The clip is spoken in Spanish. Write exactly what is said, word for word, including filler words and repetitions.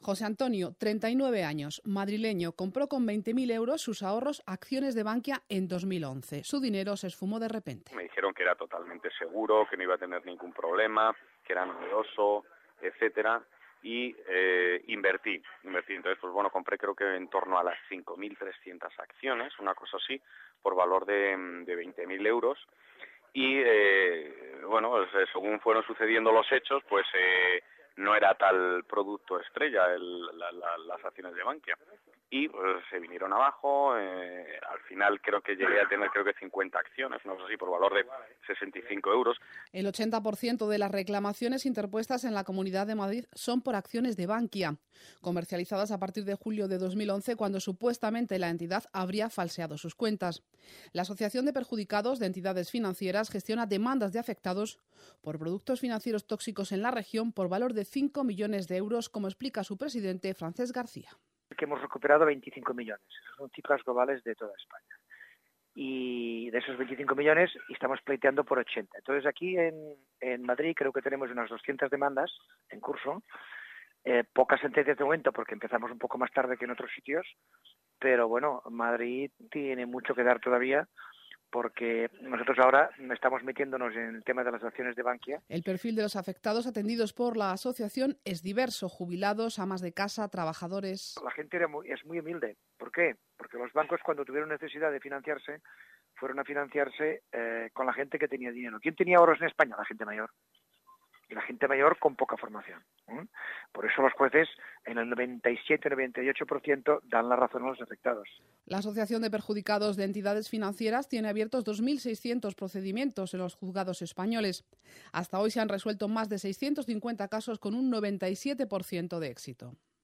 José Antonio, treinta y nueve años, madrileño, compró con veinte mil euros sus ahorros acciones de Bankia en dos mil once. Su dinero se esfumó de repente. Me dijeron que era totalmente seguro, que no iba a tener ningún problema, que era novedoso, etcétera, y eh, invertí, invertí. Entonces, pues bueno, compré creo que en torno a las cinco mil trescientas acciones, una cosa así, por valor de, de veinte mil euros. Y, eh, bueno, pues, eh, según fueron sucediendo los hechos, pues eh, no era tal producto estrella el, la, la, las acciones de Bankia. Y pues se vinieron abajo, eh, al final creo que llegué a tener creo que cincuenta acciones, no sé si por valor de sesenta y cinco euros. El ochenta por ciento de las reclamaciones interpuestas en la Comunidad de Madrid son por acciones de Bankia, comercializadas a partir de julio de dos mil once, cuando supuestamente la entidad habría falseado sus cuentas. La Asociación de Perjudicados de Entidades Financieras gestiona demandas de afectados por productos financieros tóxicos en la región por valor de cinco millones de euros, como explica su presidente, Francesc García. Que hemos recuperado veinticinco millones, son cifras globales de toda España. Y de esos veinticinco millones estamos pleiteando por ochenta. Entonces aquí en, en Madrid creo que tenemos unas doscientas demandas en curso, eh, pocas sentencias de momento porque empezamos un poco más tarde que en otros sitios, pero bueno, Madrid tiene mucho que dar todavía, porque nosotros ahora estamos metiéndonos en el tema de las acciones de Bankia. El perfil de los afectados atendidos por la asociación es diverso: jubilados, amas de casa, trabajadores. La gente era muy, es muy humilde. ¿Por qué? Porque los bancos, cuando tuvieron necesidad de financiarse, fueron a financiarse eh, con la gente que tenía dinero. ¿Quién tenía ahorros en España? La gente mayor. Y la gente mayor con poca formación. ¿eh? Por eso los jueces, en el noventa y siete a noventa y ocho por ciento, dan la razón a los afectados. La Asociación de Perjudicados de Entidades Financieras tiene abiertos dos mil seiscientos procedimientos en los juzgados españoles. Hasta hoy se han resuelto más de seiscientos cincuenta casos con un noventa y siete por ciento de éxito.